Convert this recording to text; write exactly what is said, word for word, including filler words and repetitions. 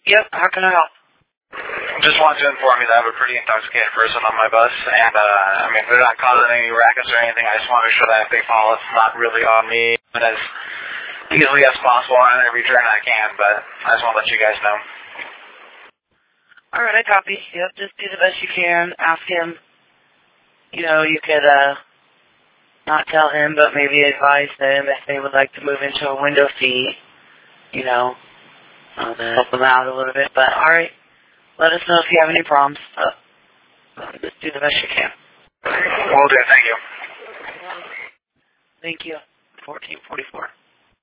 Yep, how can I help? Just wanted to inform you that I have a pretty intoxicated person on my bus, and, uh, I mean, they're not causing any rackets or anything. I just want to make sure that if they fall, it's not really on me, and as easily as possible on every turn I can, but I just want to let you guys know. Alright, I copy. Yep, just do the best you can. Ask him, you know, you could, uh, not tell him, but maybe advise them if they would like to move into a window seat, you know, uh, to help them out a little bit, but alright. Let us know if you have any problems. Uh, just do the best you can. Will do. Thank you. Thank you. fourteen forty-four.